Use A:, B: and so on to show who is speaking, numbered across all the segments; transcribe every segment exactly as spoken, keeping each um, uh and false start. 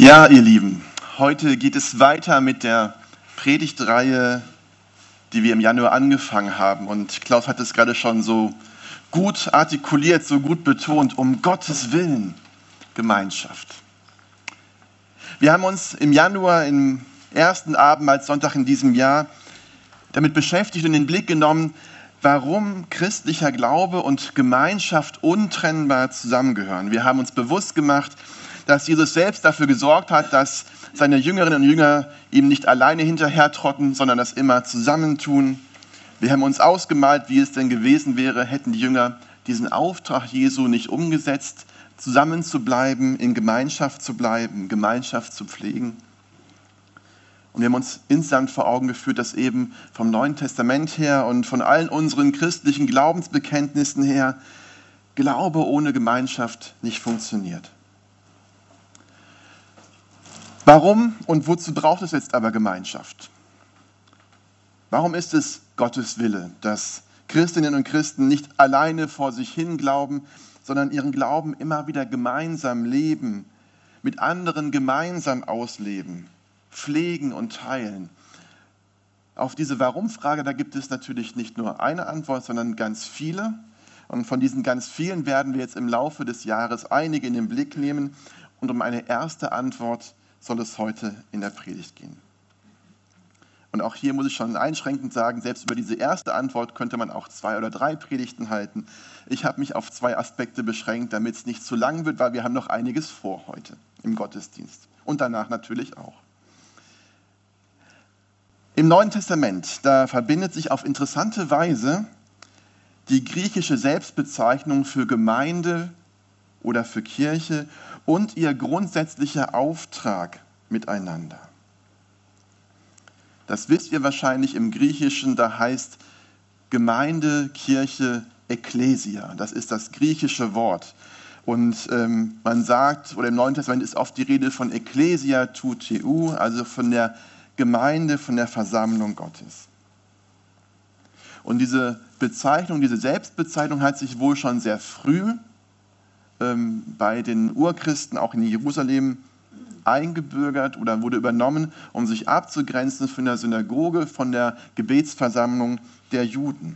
A: Ja, ihr Lieben, heute geht es weiter mit der Predigtreihe, die wir im Januar angefangen haben. Und Klaus hat es gerade schon so gut artikuliert, so gut betont, um Gottes Willen Gemeinschaft. Wir haben uns im Januar, im ersten Abendmahlssonntag in diesem Jahr, damit beschäftigt und in den Blick genommen, warum christlicher Glaube und Gemeinschaft untrennbar zusammengehören. Wir haben uns bewusst gemacht, dass Jesus selbst dafür gesorgt hat, dass seine Jüngerinnen und Jünger ihm nicht alleine hinterhertrotten, sondern das immer zusammentun. Wir haben uns ausgemalt, wie es denn gewesen wäre, hätten die Jünger diesen Auftrag Jesu nicht umgesetzt, zusammen zu bleiben, in Gemeinschaft zu bleiben, Gemeinschaft zu pflegen. Und wir haben uns insgesamt vor Augen geführt, dass eben vom Neuen Testament her und von allen unseren christlichen Glaubensbekenntnissen her Glaube ohne Gemeinschaft nicht funktioniert. Warum und wozu braucht es jetzt aber Gemeinschaft? Warum ist es Gottes Wille, dass Christinnen und Christen nicht alleine vor sich hin glauben, sondern ihren Glauben immer wieder gemeinsam leben, mit anderen gemeinsam ausleben, pflegen und teilen? Auf diese Warum-Frage, da gibt es natürlich nicht nur eine Antwort, sondern ganz viele. Und von diesen ganz vielen werden wir jetzt im Laufe des Jahres einige in den Blick nehmen. Und um eine erste Antwort soll es heute in der Predigt gehen. Und auch hier muss ich schon einschränkend sagen, selbst über diese erste Antwort könnte man auch zwei oder drei Predigten halten. Ich habe mich auf zwei Aspekte beschränkt, damit es nicht zu lang wird, weil wir haben noch einiges vor heute im Gottesdienst und danach natürlich auch. Im Neuen Testament, da verbindet sich auf interessante Weise die griechische Selbstbezeichnung für Gemeinde oder für Kirche und ihr grundsätzlicher Auftrag miteinander. Das wisst ihr wahrscheinlich im Griechischen, da heißt Gemeinde, Kirche, Ekklesia. Das ist das griechische Wort. Und ähm, man sagt, oder im Neuen Testament ist oft die Rede von Ekklesia tou Theou, also von der Gemeinde, von der Versammlung Gottes. Und diese Bezeichnung, diese Selbstbezeichnung hat sich wohl schon sehr früh ähm, bei den Urchristen, auch in Jerusalem, eingebürgert oder wurde übernommen, um sich abzugrenzen von der Synagoge, von der Gebetsversammlung der Juden.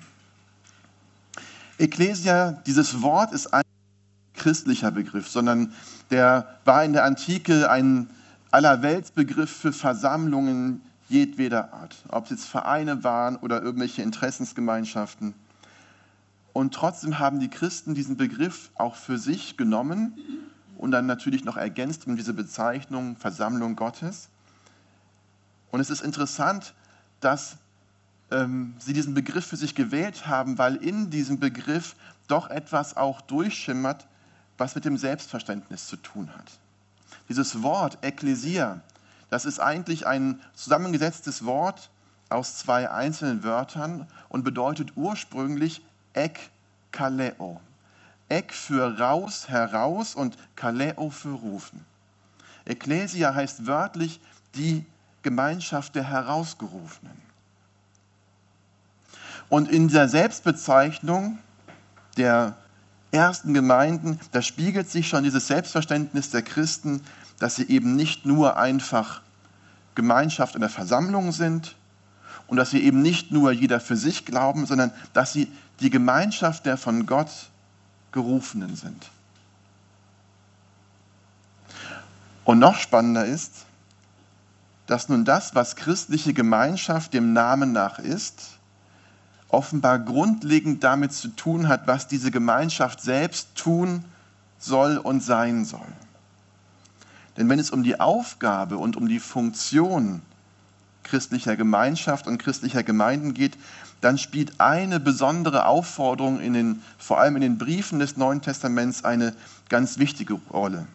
A: Ekklesia, dieses Wort ist ein christlicher Begriff, sondern der war in der Antike ein Allerweltsbegriff für Versammlungen jedweder Art, ob es jetzt Vereine waren oder irgendwelche Interessensgemeinschaften. Und trotzdem haben die Christen diesen Begriff auch für sich genommen und dann natürlich noch ergänzt um diese Bezeichnung Versammlung Gottes. Und es ist interessant, dass ähm, sie diesen Begriff für sich gewählt haben, weil in diesem Begriff doch etwas auch durchschimmert, was mit dem Selbstverständnis zu tun hat. Dieses Wort Ekklesia, das ist eigentlich ein zusammengesetztes Wort aus zwei einzelnen Wörtern und bedeutet ursprünglich Ekkaleo. Ek für raus, heraus und Kaleo für rufen. Ekklesia heißt wörtlich die Gemeinschaft der Herausgerufenen. Und in der Selbstbezeichnung der ersten Gemeinden, da spiegelt sich schon dieses Selbstverständnis der Christen, dass sie eben nicht nur einfach Gemeinschaft in der Versammlung sind und dass sie eben nicht nur jeder für sich glauben, sondern dass sie die Gemeinschaft der von Gott Gerufenen sind. Und noch spannender ist, dass nun das, was christliche Gemeinschaft dem Namen nach ist, offenbar grundlegend damit zu tun hat, was diese Gemeinschaft selbst tun soll und sein soll. Denn wenn es um die Aufgabe und um die Funktion christlicher Gemeinschaft und christlicher Gemeinden geht, dann spielt eine besondere Aufforderung, in den, vor allem in den Briefen des Neuen Testaments, eine ganz wichtige Rolle.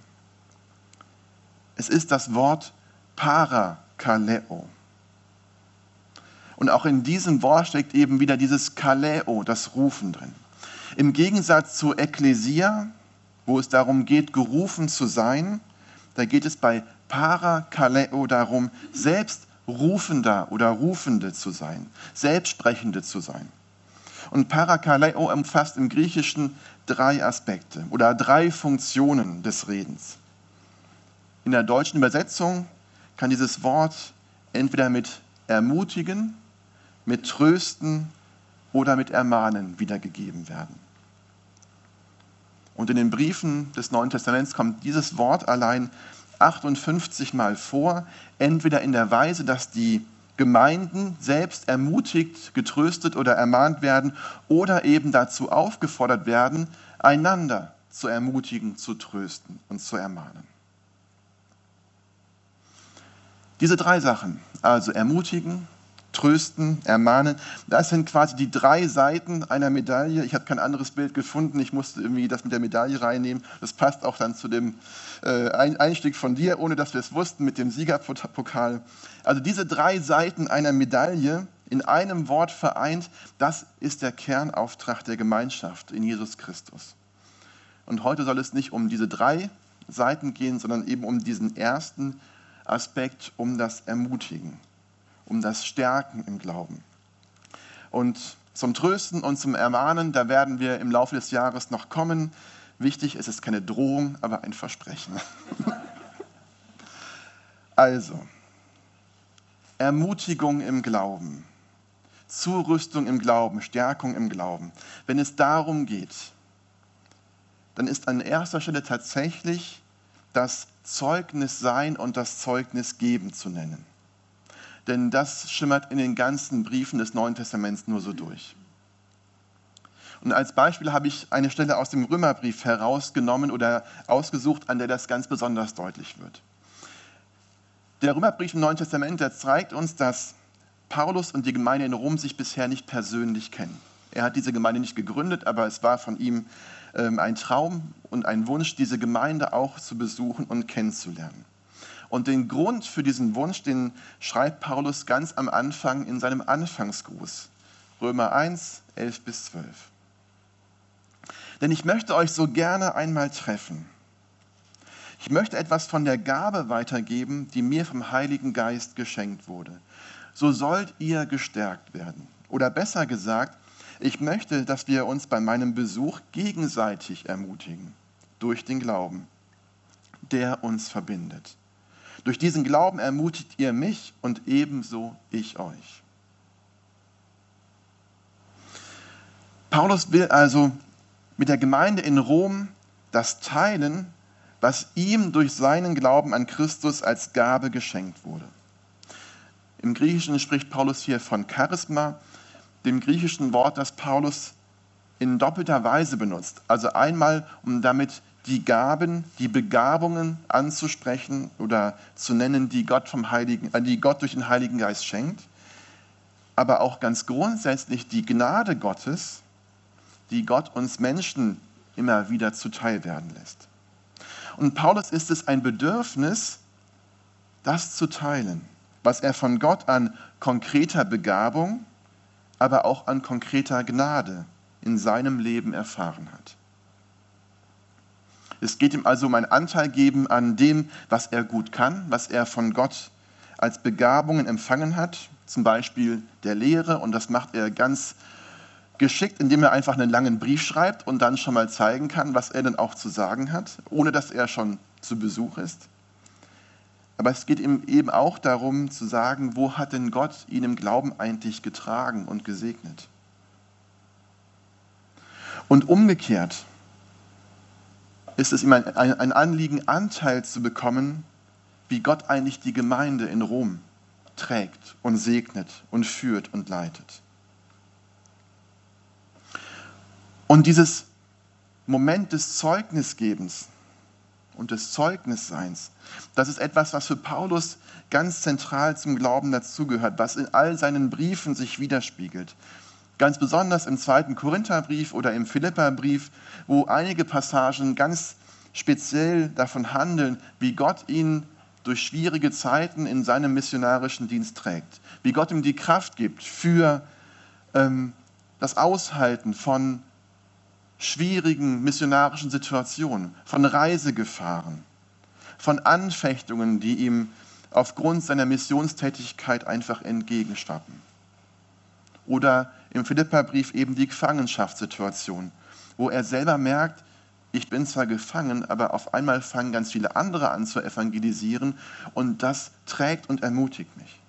A: Es ist das Wort Parakaleo. Und auch in diesem Wort steckt eben wieder dieses Kaleo, das Rufen drin. Im Gegensatz zu Ekklesia, wo es darum geht, gerufen zu sein, da geht es bei Parakaleo darum, selbst Rufender oder Rufende zu sein, Selbstsprechende zu sein. Und Parakaleo umfasst im Griechischen drei Aspekte oder drei Funktionen des Redens. In der deutschen Übersetzung kann dieses Wort entweder mit ermutigen, mit trösten oder mit ermahnen wiedergegeben werden. Und in den Briefen des Neuen Testaments kommt dieses Wort allein achtundfünfzig Mal vor, entweder in der Weise, dass die Gemeinden selbst ermutigt, getröstet oder ermahnt werden oder eben dazu aufgefordert werden, einander zu ermutigen, zu trösten und zu ermahnen. Diese drei Sachen, also ermutigen, trösten, ermahnen, das sind quasi die drei Seiten einer Medaille. Ich habe kein anderes Bild gefunden, ich musste irgendwie das mit der Medaille reinnehmen. Das passt auch dann zu dem äh, Einstieg von dir, ohne dass wir es wussten, mit dem Siegerpokal. Also diese drei Seiten einer Medaille in einem Wort vereint, das ist der Kernauftrag der Gemeinschaft in Jesus Christus. Und heute soll es nicht um diese drei Seiten gehen, sondern eben um diesen ersten Aspekt, um das Ermutigen, um das Stärken im Glauben. Und zum Trösten und zum Ermahnen, da werden wir im Laufe des Jahres noch kommen. Wichtig, es ist keine Drohung, aber ein Versprechen. Also, Ermutigung im Glauben, Zurüstung im Glauben, Stärkung im Glauben. Wenn es darum geht, dann ist an erster Stelle tatsächlich das Zeugnis sein und das Zeugnis geben zu nennen. Denn das schimmert in den ganzen Briefen des Neuen Testaments nur so durch. Und als Beispiel habe ich eine Stelle aus dem Römerbrief herausgenommen oder ausgesucht, an der das ganz besonders deutlich wird. Der Römerbrief im Neuen Testament, der zeigt uns, dass Paulus und die Gemeinde in Rom sich bisher nicht persönlich kennen. Er hat diese Gemeinde nicht gegründet, aber es war von ihm ähm, ein Traum und ein Wunsch, diese Gemeinde auch zu besuchen und kennenzulernen. Und den Grund für diesen Wunsch, den schreibt Paulus ganz am Anfang in seinem Anfangsgruß. Römer eins, elf bis zwölf. Denn ich möchte euch so gerne einmal treffen. Ich möchte etwas von der Gabe weitergeben, die mir vom Heiligen Geist geschenkt wurde. So sollt ihr gestärkt werden. Oder besser gesagt, ich möchte, dass wir uns bei meinem Besuch gegenseitig ermutigen. Durch den Glauben, der uns verbindet. Durch diesen Glauben ermutigt ihr mich und ebenso ich euch. Paulus will also mit der Gemeinde in Rom das teilen, was ihm durch seinen Glauben an Christus als Gabe geschenkt wurde. Im Griechischen spricht Paulus hier von Charisma, dem griechischen Wort, das Paulus in doppelter Weise benutzt. Also einmal, um damit die Gaben, die Begabungen anzusprechen oder zu nennen, die Gott, vom Heiligen, die Gott durch den Heiligen Geist schenkt, aber auch ganz grundsätzlich die Gnade Gottes, die Gott uns Menschen immer wieder zuteil werden lässt. Und Paulus ist es ein Bedürfnis, das zu teilen, was er von Gott an konkreter Begabung, aber auch an konkreter Gnade in seinem Leben erfahren hat. Es geht ihm also um ein Anteil geben an dem, was er gut kann, was er von Gott als Begabungen empfangen hat, zum Beispiel der Lehre, und das macht er ganz geschickt, indem er einfach einen langen Brief schreibt und dann schon mal zeigen kann, was er denn auch zu sagen hat, ohne dass er schon zu Besuch ist. Aber es geht ihm eben auch darum zu sagen, wo hat denn Gott ihn im Glauben eigentlich getragen und gesegnet? Und umgekehrt ist es ihm ein, ein Anliegen, Anteil zu bekommen, wie Gott eigentlich die Gemeinde in Rom trägt und segnet und führt und leitet. Und dieses Moment des Zeugnisgebens und des Zeugnisseins, das ist etwas, was für Paulus ganz zentral zum Glauben dazugehört, was in all seinen Briefen sich widerspiegelt. Ganz besonders im zweiten Korintherbrief oder im Philipperbrief, wo einige Passagen ganz speziell davon handeln, wie Gott ihn durch schwierige Zeiten in seinem missionarischen Dienst trägt. Wie Gott ihm die Kraft gibt für ähm, das Aushalten von schwierigen missionarischen Situationen, von Reisegefahren, von Anfechtungen, die ihm aufgrund seiner Missionstätigkeit einfach entgegenschwappen. Oder im Philipperbrief eben die Gefangenschaftssituation, wo er selber merkt, Ich bin zwar gefangen, aber auf einmal fangen ganz viele andere an zu evangelisieren und das trägt und ermutigt mich.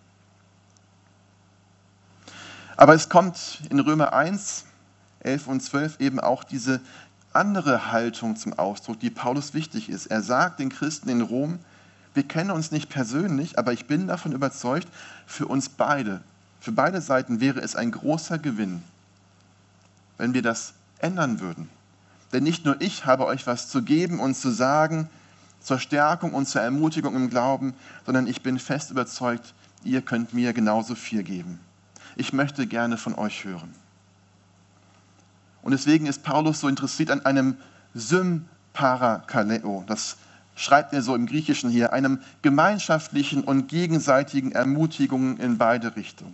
A: Aber es kommt in Römer eins, elf und zwölf eben auch diese andere Haltung zum Ausdruck, die Paulus wichtig ist. Er sagt den Christen in Rom, wir kennen uns nicht persönlich, aber ich bin davon überzeugt, für uns beide, für beide Seiten wäre es ein großer Gewinn, wenn wir das ändern würden. Denn nicht nur ich habe euch was zu geben und zu sagen, zur Stärkung und zur Ermutigung im Glauben, sondern ich bin fest überzeugt, ihr könnt mir genauso viel geben. Ich möchte gerne von euch hören. Und deswegen ist Paulus so interessiert an einem Symparakaleo. Das schreibt er so im Griechischen hier, einem gemeinschaftlichen und gegenseitigen Ermutigung in beide Richtungen.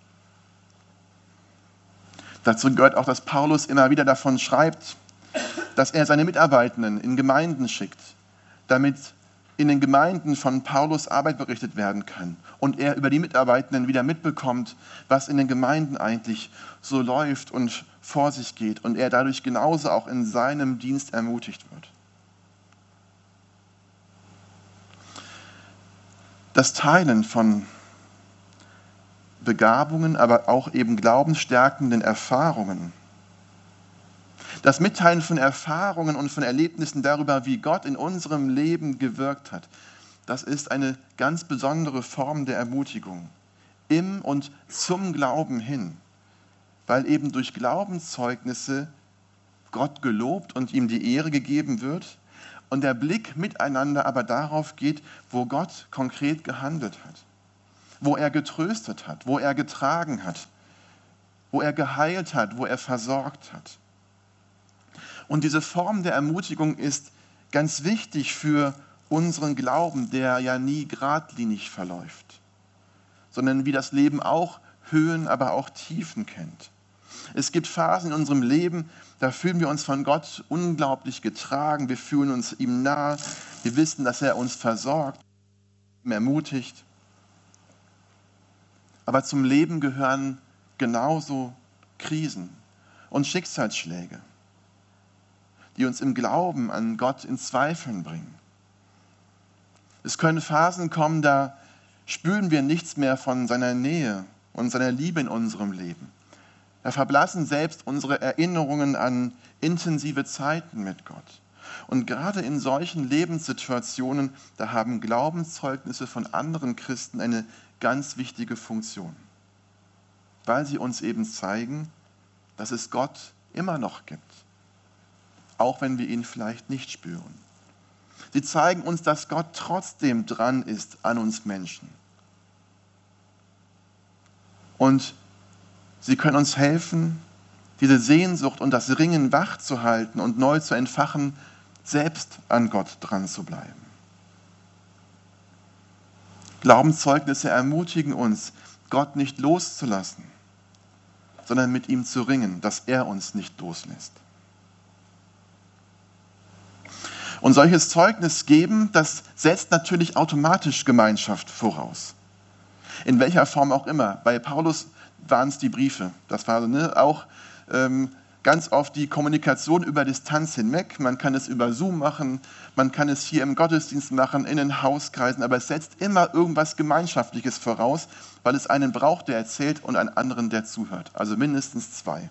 A: Dazu gehört auch, dass Paulus immer wieder davon schreibt, dass er seine Mitarbeitenden in Gemeinden schickt, damit in den Gemeinden von Paulus Arbeit berichtet werden kann und er über die Mitarbeitenden wieder mitbekommt, was in den Gemeinden eigentlich so läuft und vor sich geht und er dadurch genauso auch in seinem Dienst ermutigt wird. Das Teilen von Begabungen, aber auch eben glaubensstärkenden Erfahrungen, das Mitteilen von Erfahrungen und von Erlebnissen darüber, wie Gott in unserem Leben gewirkt hat, das ist eine ganz besondere Form der Ermutigung im und zum Glauben hin, weil eben durch Glaubenszeugnisse Gott gelobt und ihm die Ehre gegeben wird und der Blick miteinander aber darauf geht, wo Gott konkret gehandelt hat, wo er getröstet hat, wo er getragen hat, wo er geheilt hat, wo er versorgt hat. Und diese Form der Ermutigung ist ganz wichtig für unseren Glauben, der ja nie geradlinig verläuft, sondern wie das Leben auch Höhen, aber auch Tiefen kennt. Es gibt Phasen in unserem Leben, da fühlen wir uns von Gott unglaublich getragen, wir fühlen uns ihm nahe, wir wissen, dass er uns versorgt, ermutigt. Aber zum Leben gehören genauso Krisen und Schicksalsschläge, die uns im Glauben an Gott in Zweifeln bringen. Es können Phasen kommen, da spüren wir nichts mehr von seiner Nähe und seiner Liebe in unserem Leben. Da verblassen selbst unsere Erinnerungen an intensive Zeiten mit Gott. Und gerade in solchen Lebenssituationen, da haben Glaubenszeugnisse von anderen Christen eine ganz wichtige Funktion, weil sie uns eben zeigen, dass es Gott immer noch gibt, auch wenn wir ihn vielleicht nicht spüren. Sie zeigen uns, dass Gott trotzdem dran ist an uns Menschen. Und sie können uns helfen, diese Sehnsucht und das Ringen wach zu halten und neu zu entfachen, selbst an Gott dran zu bleiben. Glaubenszeugnisse ermutigen uns, Gott nicht loszulassen, sondern mit ihm zu ringen, dass er uns nicht loslässt. Und solches Zeugnis geben, das setzt natürlich automatisch Gemeinschaft voraus. In welcher Form auch immer. Bei Paulus waren es die Briefe. Das war ne, auch ähm, ganz oft die Kommunikation über Distanz hinweg. Man kann es über Zoom machen, man kann es hier im Gottesdienst machen, in den Hauskreisen, aber es setzt immer irgendwas Gemeinschaftliches voraus, weil es einen braucht, der erzählt und einen anderen, der zuhört. Also mindestens zwei.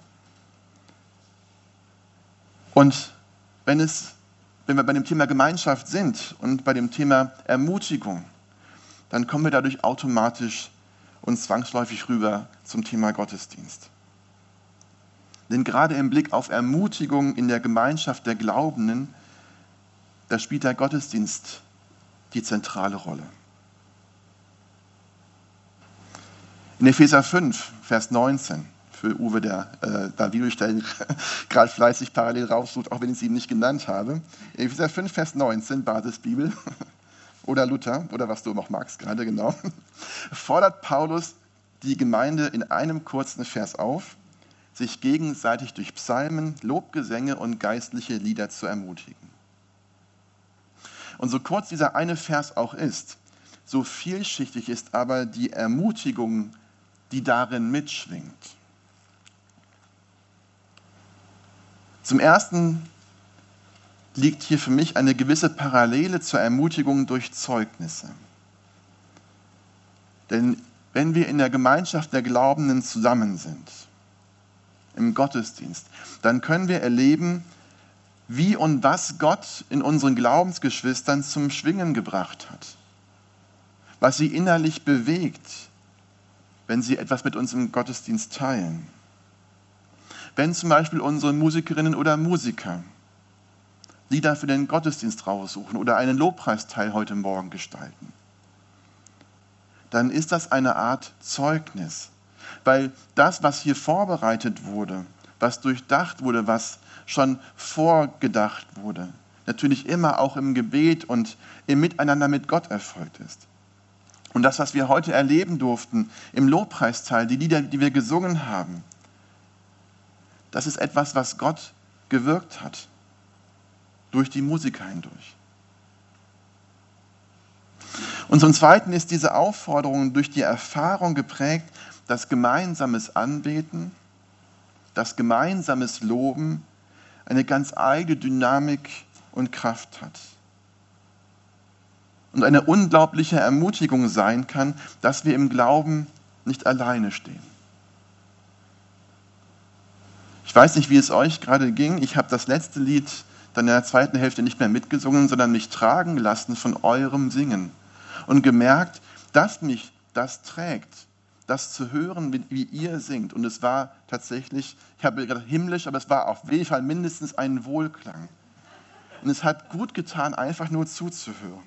A: Und wenn es Wenn wir bei dem Thema Gemeinschaft sind und bei dem Thema Ermutigung, dann kommen wir dadurch automatisch und zwangsläufig rüber zum Thema Gottesdienst. Denn gerade im Blick auf Ermutigung in der Gemeinschaft der Glaubenden, da spielt der Gottesdienst die zentrale Rolle. In Epheser fünf, Vers neunzehn, für Uwe, der äh, da Bibelstellen gerade fleißig parallel raussucht, auch wenn ich sie ihm nicht genannt habe. In Epheser fünf, Vers neunzehn, Basisbibel oder Luther oder was du auch magst gerade, genau, fordert Paulus die Gemeinde in einem kurzen Vers auf, sich gegenseitig durch Psalmen, Lobgesänge und geistliche Lieder zu ermutigen. Und so kurz dieser eine Vers auch ist, so vielschichtig ist aber die Ermutigung, die darin mitschwingt. Zum Ersten liegt hier für mich eine gewisse Parallele zur Ermutigung durch Zeugnisse. Denn wenn wir in der Gemeinschaft der Glaubenden zusammen sind, im Gottesdienst, dann können wir erleben, wie und was Gott in unseren Glaubensgeschwistern zum Schwingen gebracht hat. Was sie innerlich bewegt, wenn sie etwas mit uns im Gottesdienst teilen. Wenn zum Beispiel unsere Musikerinnen oder Musiker Lieder für den Gottesdienst raussuchen oder einen Lobpreisteil heute Morgen gestalten, dann ist das eine Art Zeugnis. Weil das, was hier vorbereitet wurde, was durchdacht wurde, was schon vorgedacht wurde, natürlich immer auch im Gebet und im Miteinander mit Gott erfolgt ist. Und das, was wir heute erleben durften im Lobpreisteil, die Lieder, die wir gesungen haben, das ist etwas, was Gott gewirkt hat, durch die Musiker hindurch. Und zum Zweiten ist diese Aufforderung durch die Erfahrung geprägt, dass gemeinsames Anbeten, dass gemeinsames Loben eine ganz eigene Dynamik und Kraft hat. Und eine unglaubliche Ermutigung sein kann, dass wir im Glauben nicht alleine stehen. Ich weiß nicht, wie es euch gerade ging. Ich habe das letzte Lied dann in der zweiten Hälfte nicht mehr mitgesungen, sondern mich tragen lassen von eurem Singen. Und gemerkt, dass mich das trägt, das zu hören, wie, wie ihr singt. Und es war tatsächlich, ich habe gerade himmlisch, aber es war auf jeden Fall mindestens ein Wohlklang. Und es hat gut getan, einfach nur zuzuhören.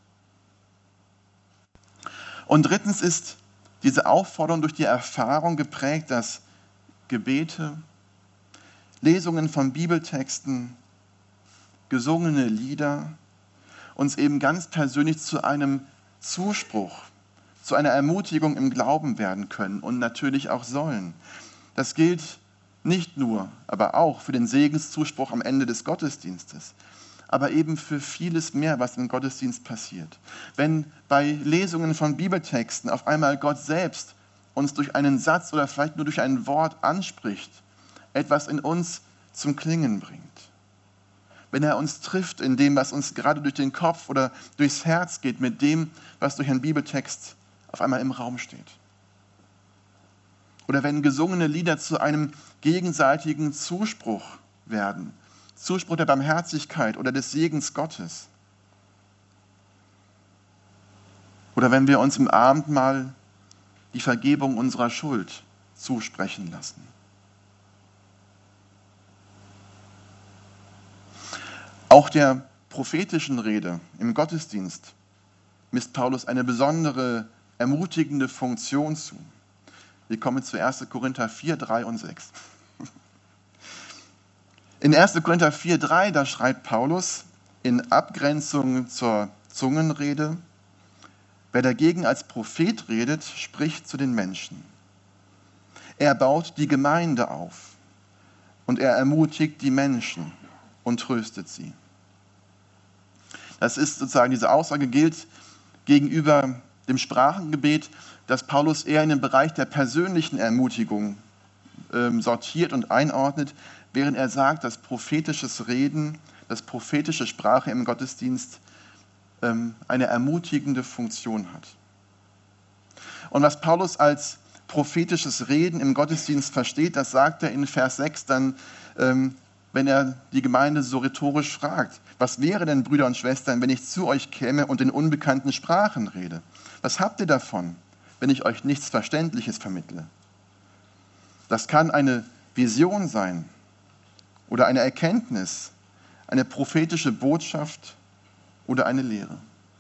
A: Und drittens ist diese Aufforderung durch die Erfahrung geprägt, dass Gebete, Lesungen von Bibeltexten, gesungene Lieder uns eben ganz persönlich zu einem Zuspruch, zu einer Ermutigung im Glauben werden können und natürlich auch sollen. Das gilt nicht nur, aber auch für den Segenszuspruch am Ende des Gottesdienstes, aber eben für vieles mehr, was im Gottesdienst passiert. Wenn bei Lesungen von Bibeltexten auf einmal Gott selbst uns durch einen Satz oder vielleicht nur durch ein Wort anspricht, etwas in uns zum Klingen bringt. Wenn er uns trifft in dem, was uns gerade durch den Kopf oder durchs Herz geht, mit dem, was durch einen Bibeltext auf einmal im Raum steht. Oder wenn gesungene Lieder zu einem gegenseitigen Zuspruch werden. Zuspruch der Barmherzigkeit oder des Segens Gottes. Oder wenn wir uns im Abendmahl die Vergebung unserer Schuld zusprechen lassen. Auch der prophetischen Rede im Gottesdienst misst Paulus eine besondere, ermutigende Funktion zu. Wir kommen zu erster Korinther vier, drei und sechs. In erster Korinther vier, drei, da schreibt Paulus in Abgrenzung zur Zungenrede: Wer dagegen als Prophet redet, spricht zu den Menschen. Er baut die Gemeinde auf und er ermutigt die Menschen und tröstet sie. Das ist sozusagen, diese Aussage gilt gegenüber dem Sprachengebet, das Paulus eher in den Bereich der persönlichen Ermutigung ähm, sortiert und einordnet, während er sagt, dass prophetisches Reden, dass prophetische Sprache im Gottesdienst ähm, eine ermutigende Funktion hat. Und was Paulus als prophetisches Reden im Gottesdienst versteht, das sagt er in Vers sechs dann, ähm, wenn er die Gemeinde so rhetorisch fragt: Was wäre denn, Brüder und Schwestern, wenn ich zu euch käme und in unbekannten Sprachen rede? Was habt ihr davon, wenn ich euch nichts Verständliches vermittle? Das kann eine Vision sein oder eine Erkenntnis, eine prophetische Botschaft oder eine Lehre.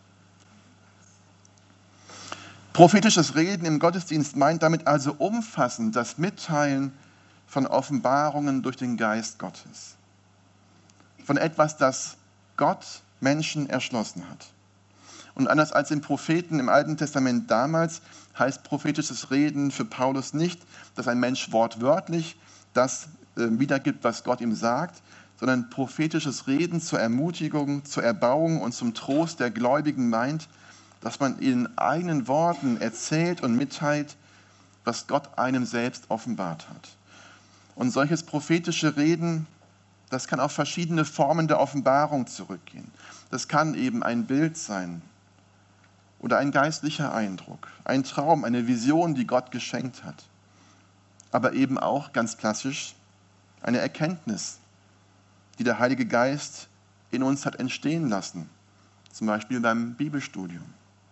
A: Prophetisches Reden im Gottesdienst meint damit also umfassend das Mitteilen von Offenbarungen durch den Geist Gottes. Von etwas, das Gott Menschen erschlossen hat. Und anders als den Propheten im Alten Testament damals, heißt prophetisches Reden für Paulus nicht, dass ein Mensch wortwörtlich das äh, wiedergibt, was Gott ihm sagt, sondern prophetisches Reden zur Ermutigung, zur Erbauung und zum Trost der Gläubigen meint, dass man in eigenen Worten erzählt und mitteilt, was Gott einem selbst offenbart hat. Und solches prophetische Reden Das kann auf verschiedene Formen der Offenbarung zurückgehen. Das kann eben ein Bild sein oder ein geistlicher Eindruck, ein Traum, eine Vision, die Gott geschenkt hat. Aber eben auch ganz klassisch eine Erkenntnis, die der Heilige Geist in uns hat entstehen lassen, zum Beispiel beim Bibelstudium.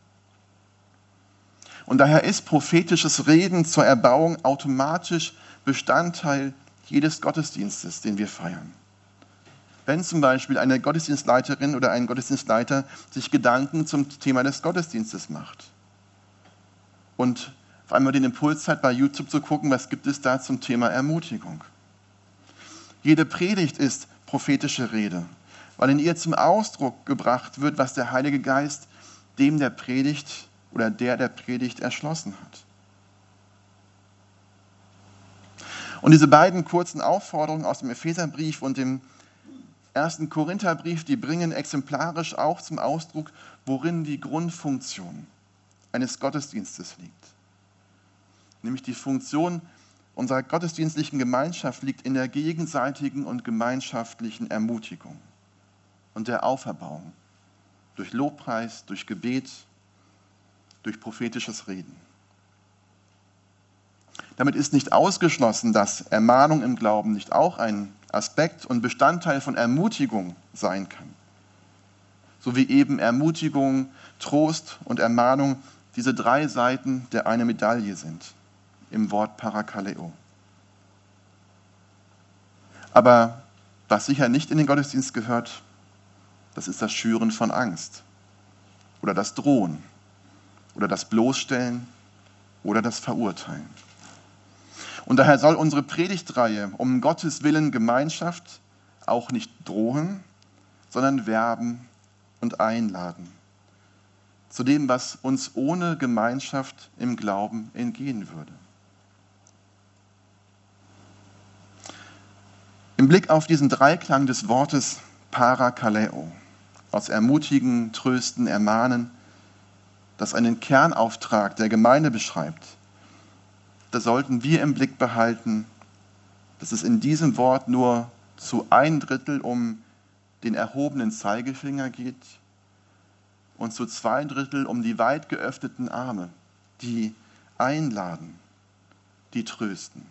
A: Und daher ist prophetisches Reden zur Erbauung automatisch Bestandteil jedes Gottesdienstes, den wir feiern. Wenn zum Beispiel eine Gottesdienstleiterin oder ein Gottesdienstleiter sich Gedanken zum Thema des Gottesdienstes macht und auf einmal den Impuls hat, bei YouTube zu gucken, was gibt es da zum Thema Ermutigung. Jede Predigt ist prophetische Rede, weil in ihr zum Ausdruck gebracht wird, was der Heilige Geist dem der Predigt oder der der Predigt erschlossen hat. Und diese beiden kurzen Aufforderungen aus dem Epheserbrief und dem ersten Korintherbrief, die bringen exemplarisch auch zum Ausdruck, worin die Grundfunktion eines Gottesdienstes liegt. Nämlich die Funktion unserer gottesdienstlichen Gemeinschaft liegt in der gegenseitigen und gemeinschaftlichen Ermutigung und der Auferbauung durch Lobpreis, durch Gebet, durch prophetisches Reden. Damit ist nicht ausgeschlossen, dass Ermahnung im Glauben nicht auch ein Aspekt und Bestandteil von Ermutigung sein kann. So wie eben Ermutigung, Trost und Ermahnung diese drei Seiten der eine Medaille sind, im Wort Parakaleo. Aber was sicher nicht in den Gottesdienst gehört, das ist das Schüren von Angst oder das Drohen oder das Bloßstellen oder das Verurteilen. Und daher soll unsere Predigtreihe um Gottes Willen Gemeinschaft auch nicht drohen, sondern werben und einladen zu dem, was uns ohne Gemeinschaft im Glauben entgehen würde. Im Blick auf diesen Dreiklang des Wortes Parakaleo, aus Ermutigen, Trösten, Ermahnen, das einen Kernauftrag der Gemeinde beschreibt, da sollten wir im Blick behalten, dass es in diesem Wort nur zu ein Drittel um den erhobenen Zeigefinger geht und zu zwei Drittel um die weit geöffneten Arme, die einladen, die trösten.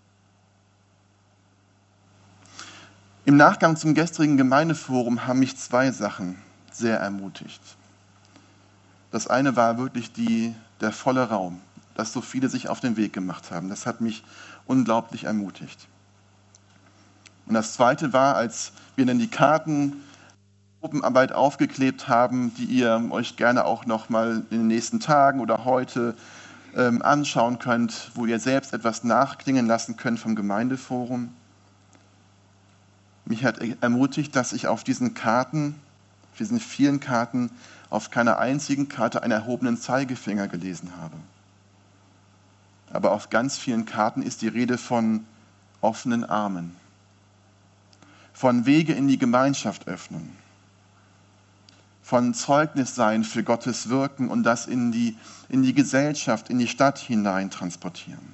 A: Im Nachgang zum gestrigen Gemeindeforum haben mich zwei Sachen sehr ermutigt. Das eine war wirklich die, der volle Raum, dass so viele sich auf den Weg gemacht haben. Das hat mich unglaublich ermutigt. Und das Zweite war, als wir dann die Karten Gruppenarbeit aufgeklebt haben, die ihr euch gerne auch noch mal in den nächsten Tagen oder heute ähm, anschauen könnt, wo ihr selbst etwas nachklingen lassen könnt vom Gemeindeforum. Mich hat ermutigt, dass ich auf diesen Karten, auf diesen vielen Karten, auf keiner einzigen Karte einen erhobenen Zeigefinger gelesen habe. Aber auf ganz vielen Karten ist die Rede von offenen Armen, von Wege in die Gemeinschaft öffnen, von Zeugnis sein für Gottes Wirken und das in die, in die Gesellschaft, in die Stadt hinein transportieren.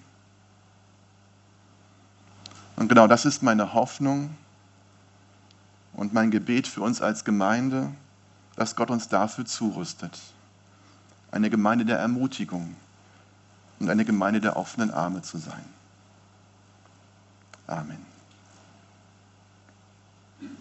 A: Und genau das ist meine Hoffnung und mein Gebet für uns als Gemeinde, dass Gott uns dafür zurüstet. Eine Gemeinde der Ermutigung und eine Gemeinde der offenen Arme zu sein. Amen.